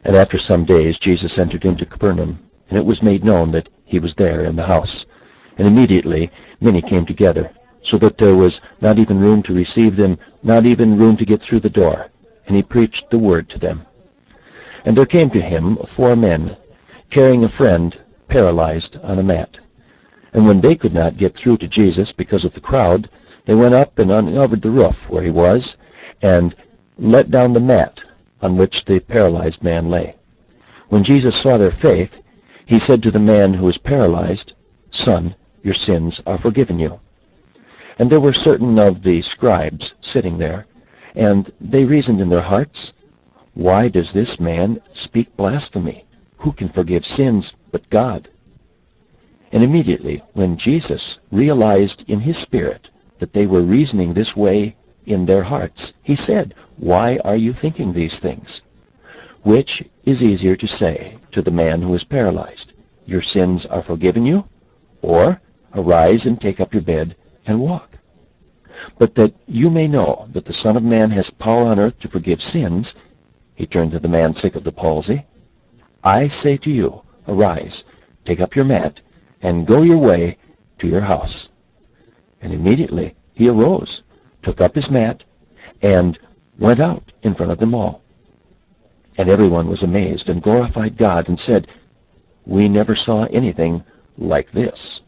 And after some days Jesus entered into Capernaum, and it was made known that he was there in the house. And immediately many came together, so that there was not even room to receive them, not even room to get through the door. And he preached the word to them. And there came to him 4 men, carrying a friend paralyzed on a mat. And when they could not get through to Jesus because of the crowd, they went up and uncovered the roof where he was, and let down the mat on which the paralyzed man lay. When Jesus saw their faith, he said to the man who was paralyzed, "Son, your sins are forgiven you." And there were certain of the scribes sitting there, and they reasoned in their hearts, "Why does this man speak blasphemy? Who can forgive sins but God?" And immediately, when Jesus realized in his spirit that they were reasoning this way in their hearts, he said, "Why are you thinking these things? Which is easier to say to the man who is paralyzed, 'Your sins are forgiven you,' or 'Arise and take up your bed and walk'? But that you may know that the Son of Man has power on earth to forgive sins," he turned to the man sick of the palsy, "I say to you, arise, take up your mat, and go your way to your house." And immediately he arose, took up his mat, and went out in front of them all. And everyone was amazed and glorified God and said, "We never saw anything like this."